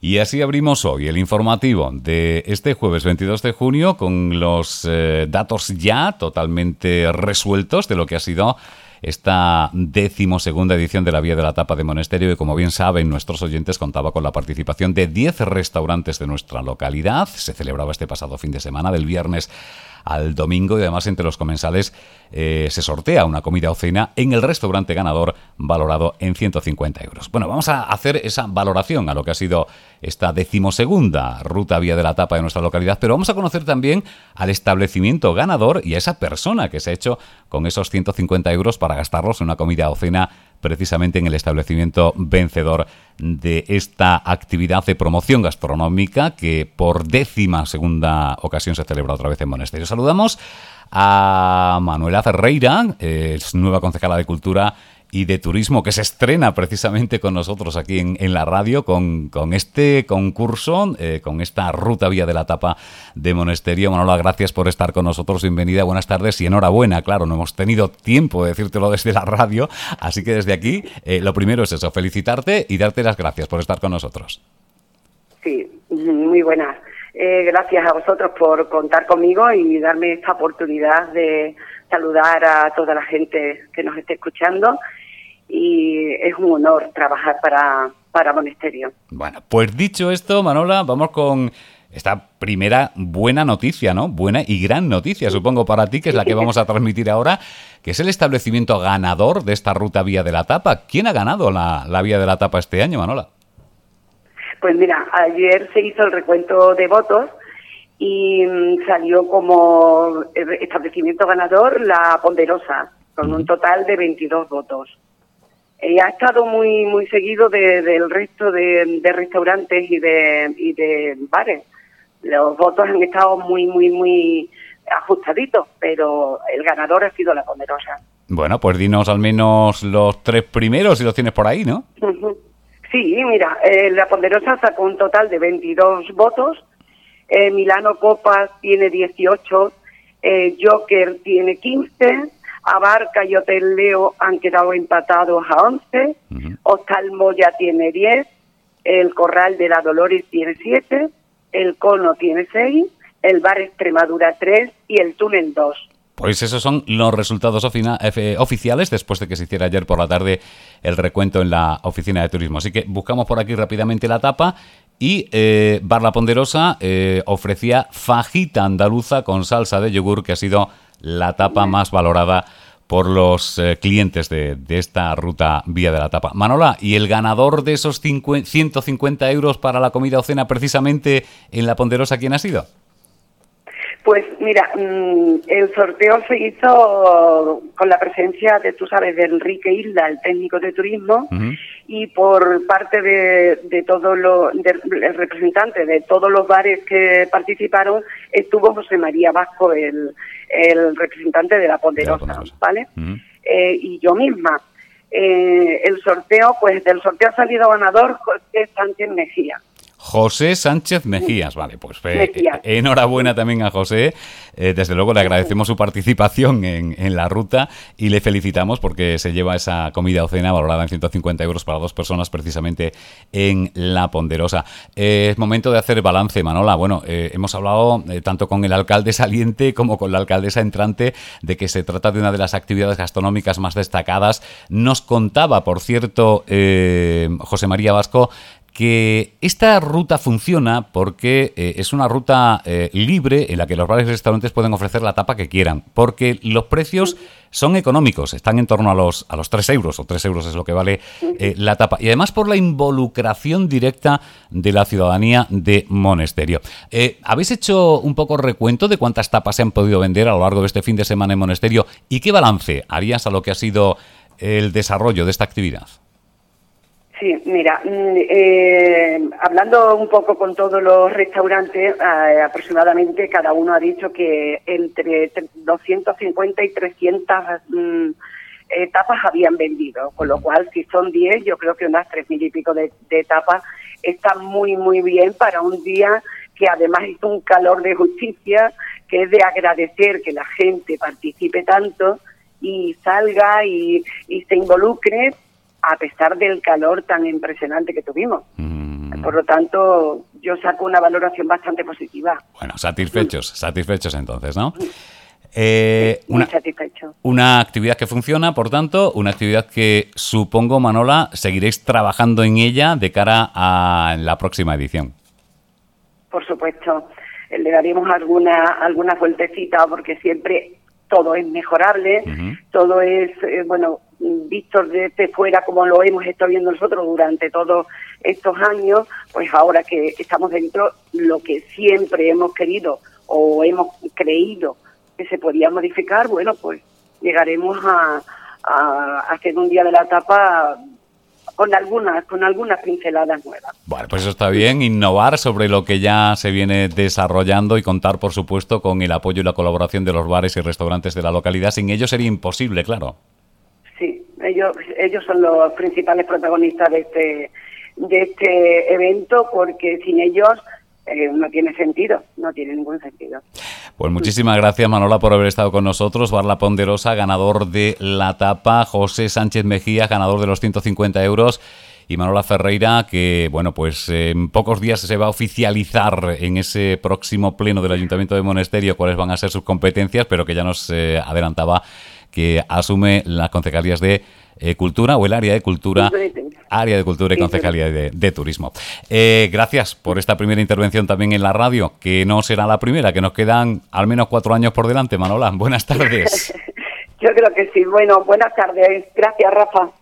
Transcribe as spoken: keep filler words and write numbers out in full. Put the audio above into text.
Y así abrimos hoy el informativo de este jueves veintidós de junio con los eh, datos ya totalmente resueltos de lo que ha sido esta decimosegunda edición de la Vía de la Tapa de Monesterio, y como bien saben nuestros oyentes, contaba con la participación de diez restaurantes de nuestra localidad. Se celebraba este pasado fin de semana, del viernes al domingo, y además entre los comensales eh, se sortea una comida o cena en el restaurante ganador valorado en ciento cincuenta euros. Bueno, vamos a hacer esa valoración a lo que ha sido esta decimosegunda ruta Vía de la Tapa de nuestra localidad, pero vamos a conocer también al establecimiento ganador y a esa persona que se ha hecho con esos ciento cincuenta euros para gastarlos en una comida o cena precisamente en el establecimiento vencedor de esta actividad de promoción gastronómica que por décima segunda ocasión se celebra otra vez en Monesterio. Saludamos a Manuela Ferreira, es nueva concejala de Cultura y de Turismo, que se estrena precisamente con nosotros aquí en, en la radio con, con este concurso, eh, con esta ruta Vía de la Tapa de Monesterio. Manuela, gracias por estar con nosotros, bienvenida, buenas tardes y enhorabuena. Claro, no hemos tenido tiempo de decírtelo desde la radio, así que desde aquí eh, lo primero es eso, felicitarte y darte las gracias por estar con nosotros. Sí, muy buenas. Eh, gracias a vosotros por contar conmigo y darme esta oportunidad de saludar a toda la gente que nos esté escuchando. Y es un honor trabajar para, para Monesterio. Bueno, pues dicho esto, Manuela, vamos con esta primera buena noticia, ¿no? Buena y gran noticia, supongo, para ti, que es la que vamos a transmitir ahora, que es el establecimiento ganador de esta ruta Vía de la Tapa. ¿Quién ha ganado la, la Vía de la Tapa este año, Manuela? Pues mira, ayer se hizo el recuento de votos y salió como establecimiento ganador La Ponderosa, con un total de veintidós votos. Eh, ha estado muy muy seguido de, del resto de, de restaurantes y de y de bares. Los votos han estado muy, muy, muy ajustaditos, pero el ganador ha sido La Ponderosa. Bueno, pues dinos al menos los tres primeros, si los tienes por ahí, ¿no? Uh-huh. Sí, mira, eh, La Ponderosa sacó un total de veintidós votos, eh, Milano Copas tiene dieciocho, eh, Joker tiene quince, Abarca y Hotel Leo han quedado empatados a once, uh-huh. Hostal Moya tiene diez, el Corral de la Dolores tiene siete, el Cono tiene seis, el Bar Extremadura tres y el Túnel dos. Pues esos son los resultados ofina- eh, oficiales después de que se hiciera ayer por la tarde el recuento en la oficina de turismo. Así que buscamos por aquí rápidamente la tapa y eh, Bar La Ponderosa eh, ofrecía fajita andaluza con salsa de yogur, que ha sido la tapa más valorada por los eh, clientes de, de esta ruta Vía de la Tapa. Manola, ¿y el ganador de esos cincuenta, ciento cincuenta euros para la comida o cena precisamente en La Ponderosa, quién ha sido? Pues mira, el sorteo se hizo con la presencia de, tú sabes, de Enrique Hilda, el técnico de turismo, uh-huh. y por parte de, de todos los, el representante de todos los bares que participaron, estuvo José María Vasco, el, el representante de La Ponderosa, de la Ponderosa. ¿Vale? Uh-huh. Eh, y yo misma. Eh, el sorteo, pues del sorteo ha salido ganador José Sánchez Mejía. José Sánchez Mejías, vale, pues eh, enhorabuena también a José, eh, desde luego le agradecemos su participación en, en la ruta y le felicitamos porque se lleva esa comida o cena valorada en ciento cincuenta euros para dos personas precisamente en La Ponderosa. Eh, es momento de hacer balance, Manola. Bueno, eh, hemos hablado eh, tanto con el alcalde saliente como con la alcaldesa entrante de que se trata de una de las actividades gastronómicas más destacadas. Nos contaba, por cierto, eh, José María Vasco, que esta ruta funciona porque eh, es una ruta eh, libre en la que los bares y restaurantes pueden ofrecer la tapa que quieran, porque los precios son económicos, están en torno a los a los tres euros, o tres euros es lo que vale eh, la tapa, y además por la involucración directa de la ciudadanía de Monesterio. Eh, ¿Habéis hecho un poco recuento de cuántas tapas se han podido vender a lo largo de este fin de semana en Monesterio y qué balance harías a lo que ha sido el desarrollo de esta actividad? Sí, mira, eh, hablando un poco con todos los restaurantes, eh, aproximadamente cada uno ha dicho que entre doscientas cincuenta y trescientas mm, eh, tapas habían vendido, con lo cual si son diez, yo creo que unas tres mil y pico de, de tapas están muy, muy bien para un día que además es un calor de justicia, que es de agradecer que la gente participe tanto y salga y, y se involucre a pesar del calor tan impresionante que tuvimos. Mm. Uh-huh. Por lo tanto, yo saco una valoración bastante positiva. Bueno, satisfechos, uh-huh. satisfechos entonces, ¿no? Uh-huh. Eh, sí, muy una, satisfecho. Una actividad que funciona, por tanto, una actividad que supongo, Manola, seguiréis trabajando en ella de cara a la próxima edición. Por supuesto, le daremos alguna alguna vueltecita porque siempre todo es mejorable, uh-huh. todo es, eh, bueno, visto desde fuera como lo hemos estado viendo nosotros durante todos estos años, pues ahora que estamos dentro, lo que siempre hemos querido o hemos creído que se podía modificar, bueno, pues llegaremos a, a hacer un día de la tapa con algunas con algunas pinceladas nuevas. Bueno, pues eso está bien, innovar sobre lo que ya se viene desarrollando y contar, por supuesto, con el apoyo y la colaboración de los bares y restaurantes de la localidad. Sin ellos sería imposible, claro. Sí, ellos ellos son los principales protagonistas de este de este evento, porque sin ellos eh, no tiene sentido, no tiene ningún sentido. Pues muchísimas gracias, Manola, por haber estado con nosotros. Bar La Ponderosa, ganador de la tapa. José Sánchez Mejía, ganador de los ciento cincuenta euros. Y Manola Ferreira, que, bueno, pues en pocos días se va a oficializar en ese próximo pleno del Ayuntamiento de Monesterio cuáles van a ser sus competencias, pero que ya nos eh, adelantaba que asume las concejalías de eh, Cultura o el área de Cultura, área de Cultura y Concejalía de, de Turismo. Eh, gracias por esta primera intervención también en la radio, que no será la primera, que nos quedan al menos cuatro años por delante, Manola. Buenas tardes. Yo creo que sí. Bueno, buenas tardes. Gracias, Rafa.